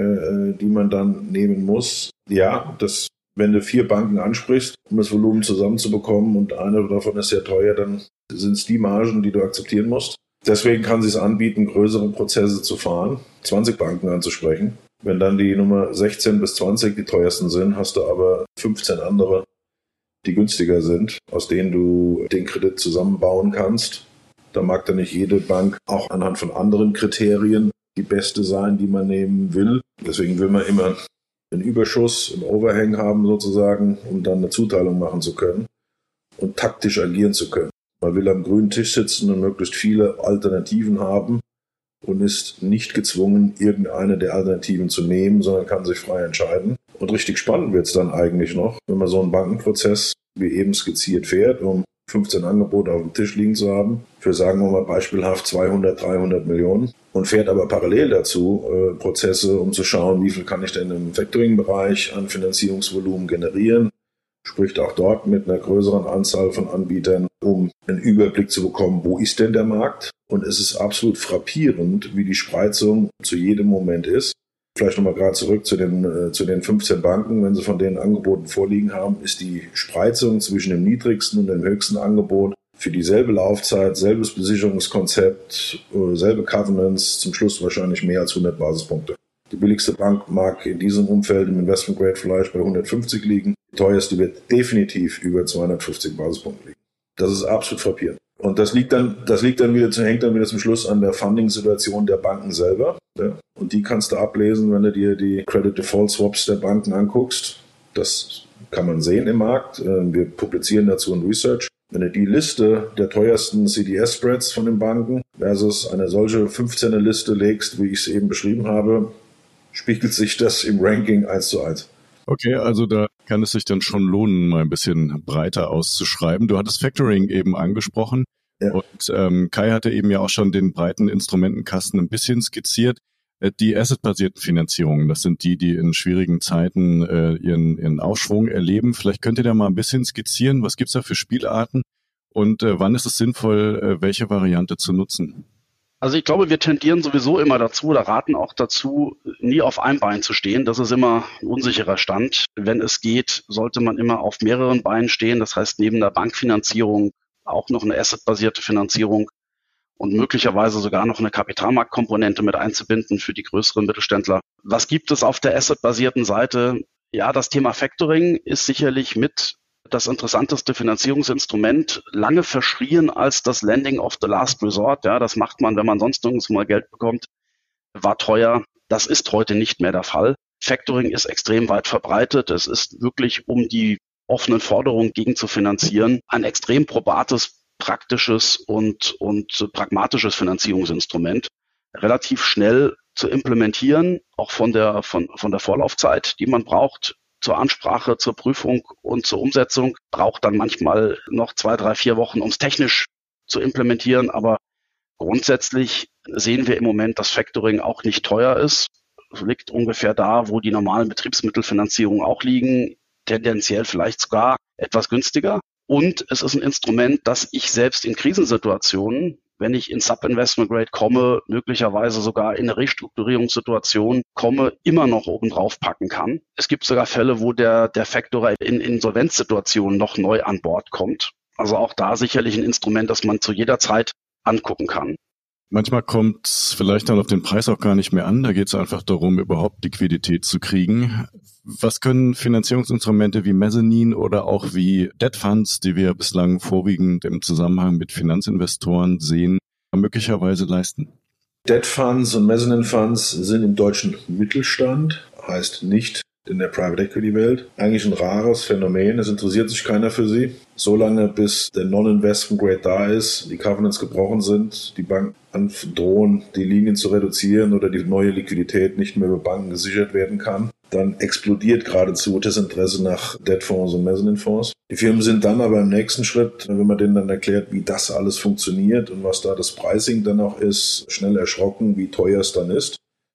die man dann nehmen muss. Ja, wenn du 4 Banken ansprichst, um das Volumen zusammenzubekommen und eine davon ist sehr teuer, dann sind es die Margen, die du akzeptieren musst. Deswegen kann es sich anbieten, größere Prozesse zu fahren, 20 Banken anzusprechen. Wenn dann die Nummer 16 bis 20 die teuersten sind, hast du aber 15 andere, die günstiger sind, aus denen du den Kredit zusammenbauen kannst. Da mag dann nicht jede Bank auch anhand von anderen Kriterien die beste sein, die man nehmen will. Deswegen will man immer einen Überschuss, einen Overhang haben sozusagen, um dann eine Zuteilung machen zu können und taktisch agieren zu können. Man will am grünen Tisch sitzen und möglichst viele Alternativen haben und ist nicht gezwungen, irgendeine der Alternativen zu nehmen, sondern kann sich frei entscheiden. Und richtig spannend wird es dann eigentlich noch, wenn man so einen Bankenprozess wie eben skizziert fährt, um 15 Angebote auf dem Tisch liegen zu haben, für sagen wir mal beispielhaft 200, 300 Millionen und fährt aber parallel dazu Prozesse, um zu schauen, wie viel kann ich denn im Factoring-Bereich an Finanzierungsvolumen generieren, spricht auch dort mit einer größeren Anzahl von Anbietern, um einen Überblick zu bekommen, wo ist denn der Markt? Und es ist absolut frappierend, wie die Spreizung zu jedem Moment ist. Vielleicht nochmal gerade zurück zu den 15 Banken. Wenn Sie von denen Angeboten vorliegen haben, ist die Spreizung zwischen dem niedrigsten und dem höchsten Angebot für dieselbe Laufzeit, selbes Besicherungskonzept, selbe Covenants, zum Schluss wahrscheinlich mehr als 100 Basispunkte. Die billigste Bank mag in diesem Umfeld im Investment Grade vielleicht bei 150 liegen. Die teuerste wird definitiv über 250 Basispunkte liegen. Das ist absolut frappierend. Und das hängt dann wieder zum Schluss an der Funding-Situation der Banken selber. Ja. Und die kannst du ablesen, wenn du dir die Credit Default Swaps der Banken anguckst. Das kann man sehen im Markt. Wir publizieren dazu ein Research. Wenn du die Liste der teuersten CDS-Spreads von den Banken versus eine solche 15er Liste legst, wie ich es eben beschrieben habe, spiegelt sich das im Ranking 1:1. Okay, also da kann es sich dann schon lohnen, mal ein bisschen breiter auszuschreiben. Du hattest Factoring eben angesprochen. Ja. Und Kai hatte eben ja auch schon den breiten Instrumentenkasten ein bisschen skizziert. Die assetbasierten Finanzierungen, das sind die in schwierigen Zeiten ihren Aufschwung erleben. Vielleicht könnt ihr da mal ein bisschen skizzieren, was gibt's da für Spielarten und wann ist es sinnvoll, welche Variante zu nutzen? Also ich glaube, wir tendieren sowieso immer dazu oder raten auch dazu, nie auf einem Bein zu stehen. Das ist immer ein unsicherer Stand. Wenn es geht, sollte man immer auf mehreren Beinen stehen. Das heißt, neben der Bankfinanzierung auch noch eine assetbasierte Finanzierung und möglicherweise sogar noch eine Kapitalmarktkomponente mit einzubinden für die größeren Mittelständler. Was gibt es auf der assetbasierten Seite? Ja, das Thema Factoring ist sicherlich mit das interessanteste Finanzierungsinstrument, lange verschrien als das Lending of the Last Resort. Ja, das macht man, wenn man sonst nirgends mal Geld bekommt, war teuer. Das ist heute nicht mehr der Fall. Factoring ist extrem weit verbreitet. Es ist wirklich, um die offenen Forderungen gegen zu finanzieren, ein extrem probates, praktisches und pragmatisches Finanzierungsinstrument. Relativ schnell zu implementieren, auch von der Vorlaufzeit, die man braucht, zur Ansprache, zur Prüfung und zur Umsetzung, braucht dann manchmal noch 2, 3, 4 Wochen, um es technisch zu implementieren. Aber grundsätzlich sehen wir im Moment, dass Factoring auch nicht teuer ist. Es liegt ungefähr da, wo die normalen Betriebsmittelfinanzierungen auch liegen, tendenziell vielleicht sogar etwas günstiger. Und es ist ein Instrument, das ich selbst in Krisensituationen, wenn ich in Sub-Investment Grade komme, möglicherweise sogar in eine Restrukturierungssituation komme, immer noch obendrauf packen kann. Es gibt sogar Fälle, wo der Factorer in Insolvenzsituationen noch neu an Bord kommt. Also auch da sicherlich ein Instrument, das man zu jeder Zeit angucken kann. Manchmal kommt es vielleicht dann auf den Preis auch gar nicht mehr an. Da geht es einfach darum, überhaupt Liquidität zu kriegen. Was können Finanzierungsinstrumente wie Mezzanin oder auch wie Debt Funds, die wir bislang vorwiegend im Zusammenhang mit Finanzinvestoren sehen, möglicherweise leisten? Debt Funds und Mezzanine Funds sind im deutschen Mittelstand, heißt nicht in der Private Equity Welt. Eigentlich ein rares Phänomen, es interessiert sich keiner für sie. Solange bis der Non-Investment Grade da ist, die Covenants gebrochen sind, die Banken androhen, die Linien zu reduzieren oder die neue Liquidität nicht mehr über Banken gesichert werden kann, dann explodiert geradezu das Interesse nach Debtfonds und Mezzanine-Fonds. Die Firmen sind dann aber im nächsten Schritt, wenn man denen dann erklärt, wie das alles funktioniert und was da das Pricing dann auch ist, schnell erschrocken, wie teuer es dann ist.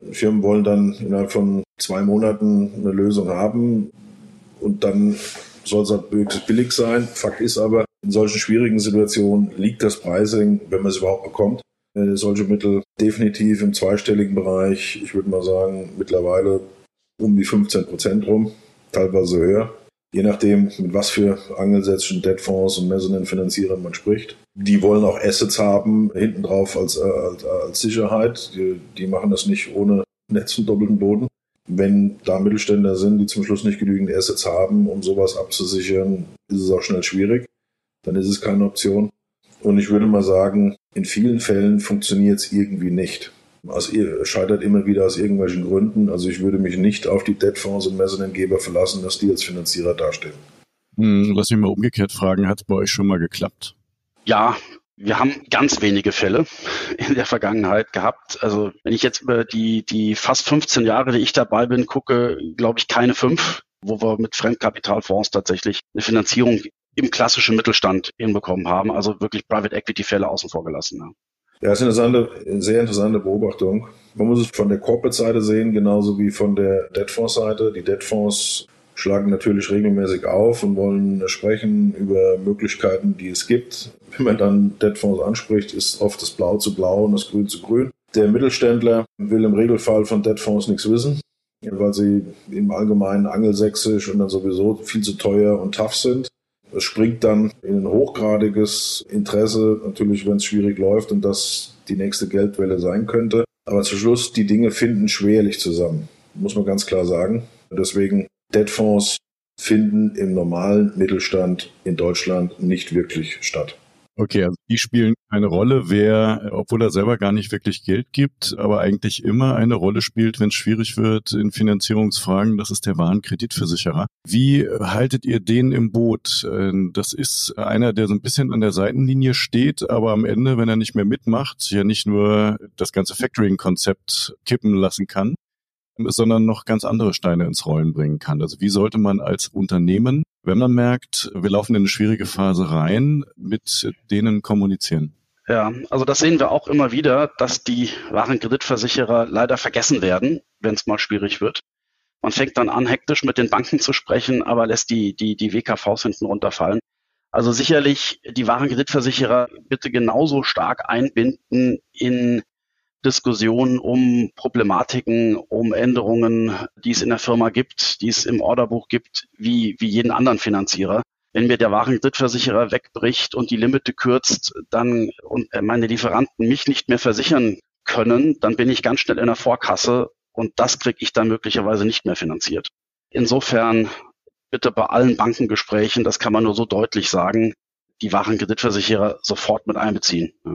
Firmen wollen dann innerhalb von 2 Monaten eine Lösung haben und dann soll es halt möglichst billig sein. Fakt ist aber, in solchen schwierigen Situationen liegt das Pricing, wenn man es überhaupt bekommt, solche Mittel definitiv im zweistelligen Bereich. Ich würde mal sagen, mittlerweile um die 15% rum, teilweise höher. Je nachdem, mit was für angelsächsischen Debtfonds und Mezzanine-Finanzierern man spricht. Die wollen auch Assets haben, hinten drauf als Sicherheit. Die machen das nicht ohne Netz und doppelten Boden. Wenn da Mittelständler sind, die zum Schluss nicht genügend Assets haben, um sowas abzusichern, ist es auch schnell schwierig. Dann ist es keine Option. Und ich würde mal sagen, in vielen Fällen funktioniert es irgendwie nicht. Es scheitert immer wieder aus irgendwelchen Gründen. Also ich würde mich nicht auf die Debtfonds und Mezzaningeber verlassen, dass die als Finanzierer dastehen. Lass mich mal umgekehrt fragen, hat es bei euch schon mal geklappt? Ja, wir haben ganz wenige Fälle in der Vergangenheit gehabt. Also wenn ich jetzt über die fast 15 Jahre, die ich dabei bin, gucke, glaube ich keine 5, wo wir mit Fremdkapitalfonds tatsächlich eine Finanzierung im klassischen Mittelstand hinbekommen haben. Also wirklich Private Equity Fälle außen vor gelassen. Ja. Ja, das ist eine sehr interessante Beobachtung. Man muss es von der Corporate-Seite sehen, genauso wie von der Debtfonds-Seite. Die Debtfonds schlagen natürlich regelmäßig auf und wollen sprechen über Möglichkeiten, die es gibt. Wenn man dann Debtfonds anspricht, ist oft das Blau zu blau und das Grün zu grün. Der Mittelständler will im Regelfall von Debtfonds nichts wissen, weil sie im Allgemeinen angelsächsisch und dann sowieso viel zu teuer und tough sind. Es springt dann in ein hochgradiges Interesse, natürlich, wenn es schwierig läuft und das die nächste Geldwelle sein könnte. Aber zum Schluss, die Dinge finden schwerlich zusammen, muss man ganz klar sagen. Deswegen, Debtfonds finden im normalen Mittelstand in Deutschland nicht wirklich statt. Okay, also die spielen eine Rolle, obwohl er selber gar nicht wirklich Geld gibt, aber eigentlich immer eine Rolle spielt, wenn es schwierig wird in Finanzierungsfragen, das ist der Warenkreditversicherer. Wie haltet ihr den im Boot? Das ist einer, der so ein bisschen an der Seitenlinie steht, aber am Ende, wenn er nicht mehr mitmacht, ja nicht nur das ganze Factoring-Konzept kippen lassen kann, sondern noch ganz andere Steine ins Rollen bringen kann. Also wie sollte man als Unternehmen, wenn man merkt, wir laufen in eine schwierige Phase rein, mit denen kommunizieren? Ja, also das sehen wir auch immer wieder, dass die Warenkreditversicherer leider vergessen werden, wenn es mal schwierig wird. Man fängt dann an, hektisch mit den Banken zu sprechen, aber lässt die WKVs hinten runterfallen. Also sicherlich die Warenkreditversicherer bitte genauso stark einbinden in Diskussionen um Problematiken, um Änderungen, die es in der Firma gibt, die es im Orderbuch gibt, wie jeden anderen Finanzierer. Wenn mir der Warenkreditversicherer wegbricht und die Limite kürzt, dann und meine Lieferanten mich nicht mehr versichern können, dann bin ich ganz schnell in der Vorkasse und das kriege ich dann möglicherweise nicht mehr finanziert. Insofern bitte bei allen Bankengesprächen, das kann man nur so deutlich sagen, die Warenkreditversicherer sofort mit einbeziehen. Ja.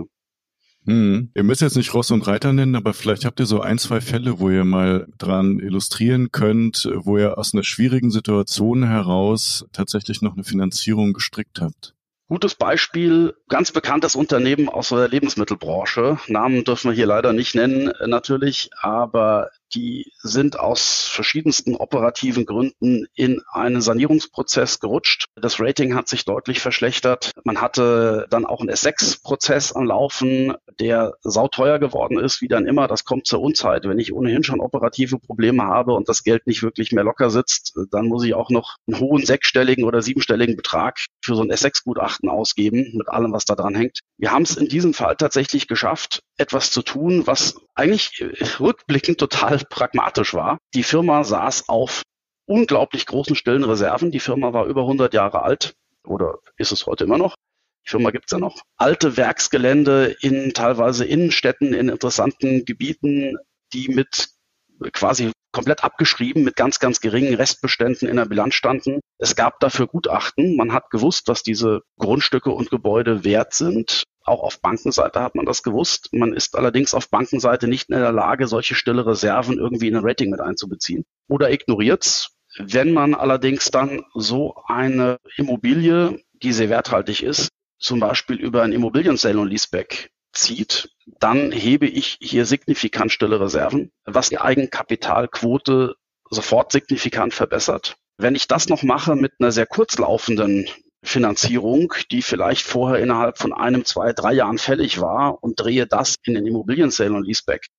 Ihr müsst jetzt nicht Ross und Reiter nennen, aber vielleicht habt ihr so 1, 2 Fälle, wo ihr mal dran illustrieren könnt, wo ihr aus einer schwierigen Situation heraus tatsächlich noch eine Finanzierung gestrickt habt. Gutes Beispiel, ganz bekanntes Unternehmen aus der Lebensmittelbranche. Namen dürfen wir hier leider nicht nennen, natürlich, aber die sind aus verschiedensten operativen Gründen in einen Sanierungsprozess gerutscht. Das Rating hat sich deutlich verschlechtert. Man hatte dann auch einen S6-Prozess am Laufen, der sauteuer geworden ist, wie dann immer. Das kommt zur Unzeit. Wenn ich ohnehin schon operative Probleme habe und das Geld nicht wirklich mehr locker sitzt, dann muss ich auch noch einen hohen 6-stelligen oder 7-stelligen Betrag für so ein S6-Gutachten ausgeben, mit allem, was da dran hängt. Wir haben es in diesem Fall tatsächlich geschafft, etwas zu tun, was eigentlich rückblickend total pragmatisch war. Die Firma saß auf unglaublich großen stillen Reserven. Die Firma war über 100 Jahre alt oder ist es heute immer noch. Die Firma gibt's ja noch. Alte Werksgelände in teilweise Innenstädten, in interessanten Gebieten, die mit quasi komplett abgeschrieben, mit ganz, ganz geringen Restbeständen in der Bilanz standen. Es gab dafür Gutachten. Man hat gewusst, was diese Grundstücke und Gebäude wert sind. Auch auf Bankenseite hat man das gewusst. Man ist allerdings auf Bankenseite nicht in der Lage, solche stille Reserven irgendwie in ein Rating mit einzubeziehen. Oder ignoriert's. Wenn man allerdings dann so eine Immobilie, die sehr werthaltig ist, zum Beispiel über ein Immobilien-Sale und Leaseback zieht, dann hebe ich hier signifikant stille Reserven, was die Eigenkapitalquote sofort signifikant verbessert. Wenn ich das noch mache mit einer sehr kurzlaufenden Finanzierung, die vielleicht vorher innerhalb von 1, 2, 3 Jahren fällig war und drehe das in den Immobilien-Sale und Leaseback,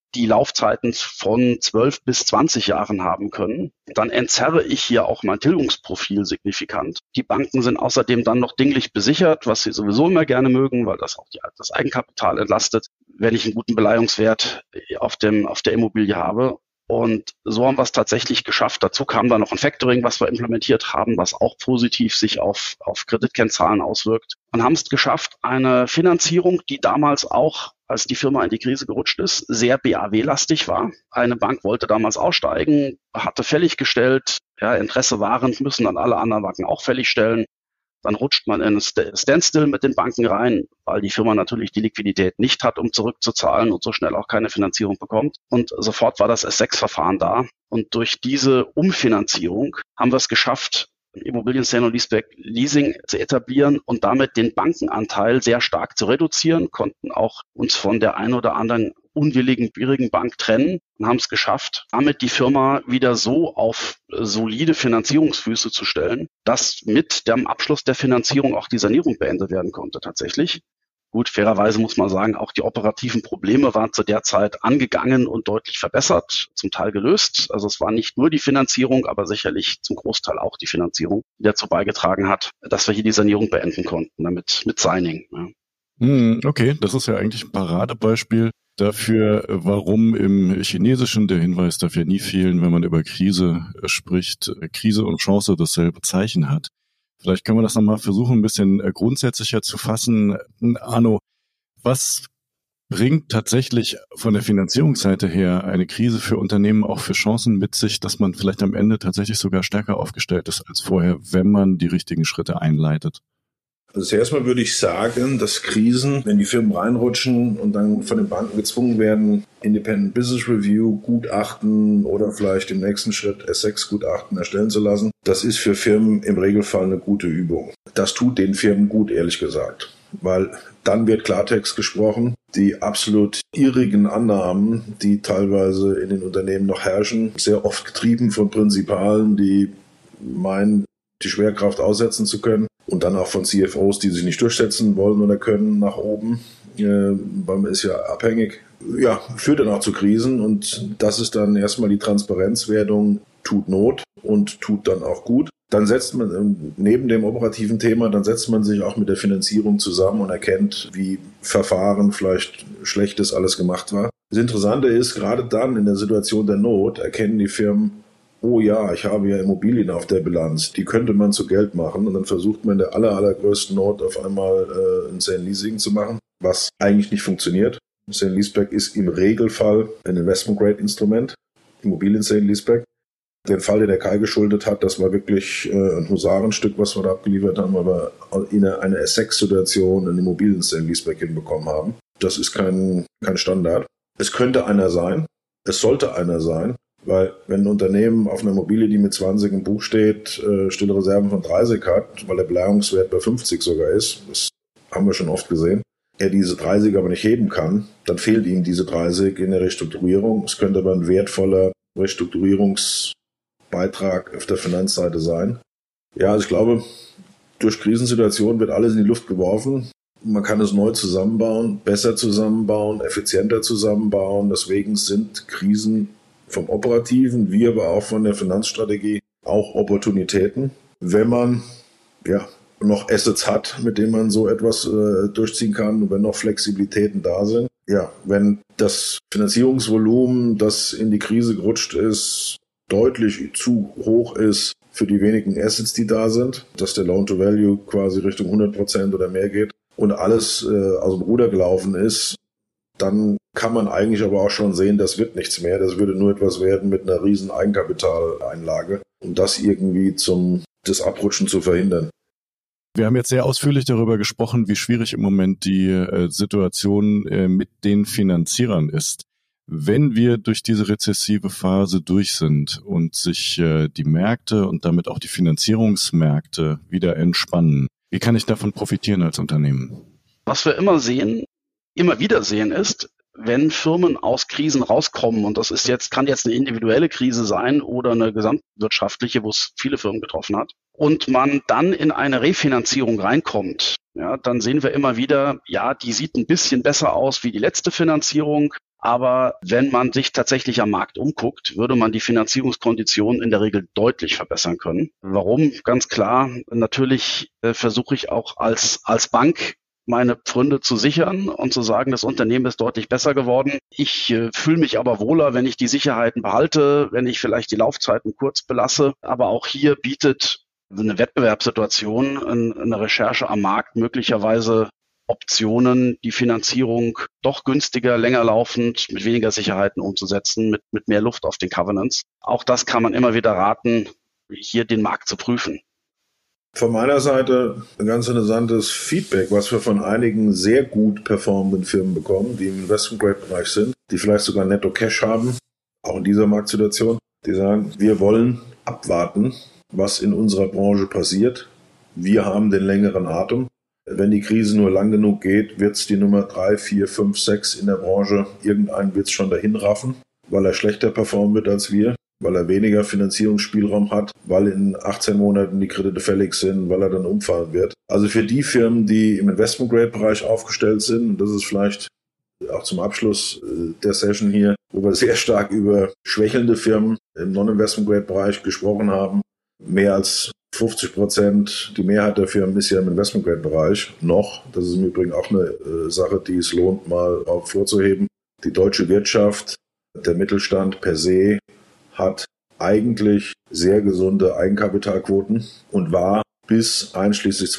die Laufzeiten von 12 bis 20 Jahren haben können, dann entzerre ich hier auch mein Tilgungsprofil signifikant. Die Banken sind außerdem dann noch dinglich besichert, was sie sowieso immer gerne mögen, weil das auch das Eigenkapital entlastet, wenn ich einen guten Beleihungswert auf der Immobilie habe. Und so haben wir es tatsächlich geschafft. Dazu kam dann noch ein Factoring, was wir implementiert haben, was auch positiv sich auf Kreditkennzahlen auswirkt. Und haben es geschafft, eine Finanzierung, die damals auch, als die Firma in die Krise gerutscht ist, sehr BAW-lastig war. Eine Bank wollte damals aussteigen, hatte fällig gestellt, Interesse wahrend, müssen dann alle anderen Banken auch fällig stellen. Dann rutscht man in ein Standstill mit den Banken rein, weil die Firma natürlich die Liquidität nicht hat, um zurückzuzahlen und so schnell auch keine Finanzierung bekommt. Und sofort war das S6-Verfahren da. Und durch diese Umfinanzierung haben wir es geschafft, Immobilien Sale und Leasing zu etablieren und damit den Bankenanteil sehr stark zu reduzieren, konnten auch uns von der einen oder anderen unwilligen, schwierigen Bank trennen und haben es geschafft, damit die Firma wieder so auf solide Finanzierungsfüße zu stellen, dass mit dem Abschluss der Finanzierung auch die Sanierung beendet werden konnte tatsächlich. Gut, fairerweise muss man sagen, auch die operativen Probleme waren zu der Zeit angegangen und deutlich verbessert, zum Teil gelöst. Also es war nicht nur die Finanzierung, aber sicherlich zum Großteil auch die Finanzierung, die dazu beigetragen hat, dass wir hier die Sanierung beenden konnten, damit mit Signing. Ja. Okay, das ist ja eigentlich ein Paradebeispiel dafür, warum im Chinesischen der Hinweis darf ja nie fehlen, wenn man über Krise spricht, Krise und Chance dasselbe Zeichen hat. Vielleicht können wir das nochmal versuchen, ein bisschen grundsätzlicher zu fassen. Arno, was bringt tatsächlich von der Finanzierungsseite her eine Krise für Unternehmen auch für Chancen mit sich, dass man vielleicht am Ende tatsächlich sogar stärker aufgestellt ist als vorher, wenn man die richtigen Schritte einleitet? Also zuerst mal würde ich sagen, dass Krisen, wenn die Firmen reinrutschen und dann von den Banken gezwungen werden, Independent Business Review, Gutachten oder vielleicht im nächsten Schritt S6-Gutachten erstellen zu lassen, das ist für Firmen im Regelfall eine gute Übung. Das tut den Firmen gut, ehrlich gesagt, weil dann wird Klartext gesprochen. Die absolut irrigen Annahmen, die teilweise in den Unternehmen noch herrschen, sehr oft getrieben von Prinzipalen, die meinen, die Schwerkraft aussetzen zu können. Und dann auch von CFOs, die sich nicht durchsetzen wollen oder können, nach oben, weil man ist ja abhängig. Ja, führt dann auch zu Krisen und das ist dann erstmal die Transparenzwertung, tut Not und tut dann auch gut. Dann setzt man, neben dem operativen Thema, dann setzt man sich auch mit der Finanzierung zusammen und erkennt, wie Verfahren vielleicht Schlechtes alles gemacht war. Das Interessante ist, gerade dann in der Situation der Not erkennen die Firmen, oh ja, ich habe ja Immobilien auf der Bilanz, die könnte man zu Geld machen und dann versucht man in der allergrößten Not auf einmal ein Sale Leasing zu machen, was eigentlich nicht funktioniert. Sale Leaseback ist im Regelfall ein Investment-Grade-Instrument, Immobilien Sale Leaseback. Den Fall, den der Kai geschuldet hat, das war wirklich ein Husarenstück, was wir da abgeliefert haben, aber in einer S6-Situation ein Immobilien Sale Leaseback hinbekommen haben. Das ist kein Standard. Es könnte einer sein, es sollte einer sein. Weil wenn ein Unternehmen auf einer Immobilie, die mit 20 im Buch steht, stille Reserven von 30 hat, weil der Beleihungswert bei 50 sogar ist, das haben wir schon oft gesehen, er diese 30 aber nicht heben kann, dann fehlt ihm diese 30 in der Restrukturierung. Es könnte aber ein wertvoller Restrukturierungsbeitrag auf der Finanzseite sein. Ja, also ich glaube, durch Krisensituationen wird alles in die Luft geworfen. Man kann es neu zusammenbauen, besser zusammenbauen, effizienter zusammenbauen. Deswegen sind Krisen vom Operativen, wie aber auch von der Finanzstrategie, auch Opportunitäten, wenn man noch Assets hat, mit denen man so etwas durchziehen kann und wenn noch Flexibilitäten da sind. Ja, wenn das Finanzierungsvolumen, das in die Krise gerutscht ist, deutlich zu hoch ist für die wenigen Assets, die da sind, dass der Loan-to-Value quasi Richtung 100% oder mehr geht und alles aus dem Ruder gelaufen ist, dann kann man eigentlich aber auch schon sehen, das wird nichts mehr. Das würde nur etwas werden mit einer riesen Eigenkapitaleinlage, um das irgendwie das Abrutschen zu verhindern. Wir haben jetzt sehr ausführlich darüber gesprochen, wie schwierig im Moment die Situation mit den Finanzierern ist. Wenn wir durch diese rezessive Phase durch sind und sich die Märkte und damit auch die Finanzierungsmärkte wieder entspannen, wie kann ich davon profitieren als Unternehmen? Was wir immer wieder sehen ist, wenn Firmen aus Krisen rauskommen, und das kann jetzt eine individuelle Krise sein oder eine gesamtwirtschaftliche, wo es viele Firmen getroffen hat, und man dann in eine Refinanzierung reinkommt, ja, dann sehen wir immer wieder, ja, die sieht ein bisschen besser aus wie die letzte Finanzierung, Aber wenn man sich tatsächlich am Markt umguckt, würde man die Finanzierungskonditionen in der Regel deutlich verbessern können. Warum? Ganz klar, natürlich versuche ich auch als Bank meine Pfründe zu sichern und zu sagen, das Unternehmen ist deutlich besser geworden. Ich fühle mich aber wohler, wenn ich die Sicherheiten behalte, wenn ich vielleicht die Laufzeiten kurz belasse. Aber auch hier bietet eine Wettbewerbssituation, eine Recherche am Markt möglicherweise Optionen, die Finanzierung doch günstiger, länger laufend, mit weniger Sicherheiten umzusetzen, mit mehr Luft auf den Covenants. Auch das kann man immer wieder raten, hier den Markt zu prüfen. Von meiner Seite ein ganz interessantes Feedback, was wir von einigen sehr gut performenden Firmen bekommen, die im Investment-Grade-Bereich sind, die vielleicht sogar Netto-Cash haben, auch in dieser Marktsituation. Die sagen, wir wollen abwarten, was in unserer Branche passiert. Wir haben den längeren Atem. Wenn die Krise nur lang genug geht, wird es die Nummer 3, 4, 5, 6 in der Branche, irgendeinen wird es schon dahin raffen, weil er schlechter performen wird als wir, weil er weniger Finanzierungsspielraum hat, weil in 18 Monaten die Kredite fällig sind, weil er dann umfallen wird. Also für die Firmen, die im Investment-Grade-Bereich aufgestellt sind, und das ist vielleicht auch zum Abschluss der Session hier, wo wir sehr stark über schwächelnde Firmen im Non-Investment-Grade-Bereich gesprochen haben, mehr als 50%, die Mehrheit der Firmen ist ja im Investment-Grade-Bereich noch. Das ist im Übrigen auch eine Sache, die es lohnt, mal auch vorzuheben. Die deutsche Wirtschaft, der Mittelstand per se, hat eigentlich sehr gesunde Eigenkapitalquoten und war bis einschließlich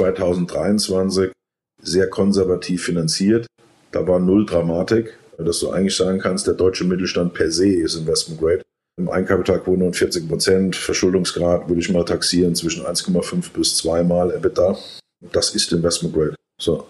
2023 sehr konservativ finanziert. Da war null Dramatik, dass du eigentlich sagen kannst, der deutsche Mittelstand per se ist Investment-Grade. Im Eigenkapitalquote und 40%, Verschuldungsgrad würde ich mal taxieren zwischen 1,5 bis 2 Mal EBITDA. Das ist Investment Grade. So.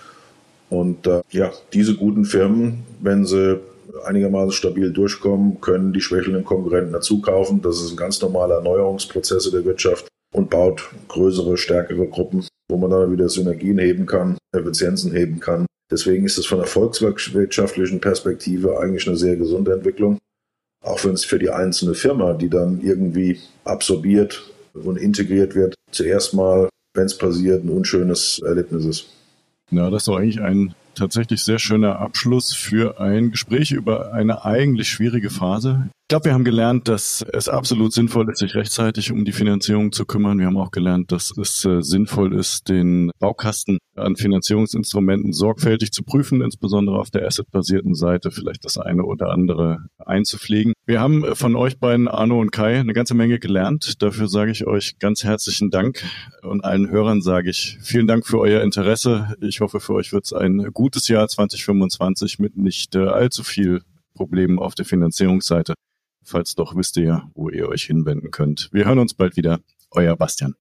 Und diese guten Firmen, wenn sie einigermaßen stabil durchkommen, können die schwächelnden Konkurrenten dazukaufen. Das ist ein ganz normaler Erneuerungsprozess der Wirtschaft und baut größere, stärkere Gruppen, wo man dann wieder Synergien heben kann, Effizienzen heben kann. Deswegen ist es von der volkswirtschaftlichen Perspektive eigentlich eine sehr gesunde Entwicklung. Auch wenn es für die einzelne Firma, die dann irgendwie absorbiert und integriert wird, zuerst mal, wenn es passiert, ein unschönes Erlebnis ist. Ja, das ist doch eigentlich ein tatsächlich sehr schöner Abschluss für ein Gespräch über eine eigentlich schwierige Phase. Ich glaube, wir haben gelernt, dass es absolut sinnvoll ist, sich rechtzeitig um die Finanzierung zu kümmern. Wir haben auch gelernt, dass es sinnvoll ist, den Baukasten an Finanzierungsinstrumenten sorgfältig zu prüfen, insbesondere auf der assetbasierten Seite vielleicht das eine oder andere einzupflegen. Wir haben von euch beiden, Arno und Kai, eine ganze Menge gelernt. Dafür sage ich euch ganz herzlichen Dank und allen Hörern sage ich vielen Dank für euer Interesse. Ich hoffe, für euch wird es ein gutes Jahr 2025 mit nicht allzu viel Problemen auf der Finanzierungsseite. Falls doch, wisst ihr ja, wo ihr euch hinwenden könnt. Wir hören uns bald wieder. Euer Bastian.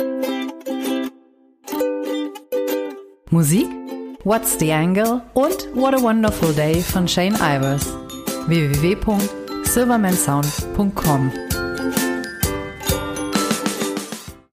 Musik, What's the Angle und What a Wonderful Day von Shane Ivers. www.silvermansound.com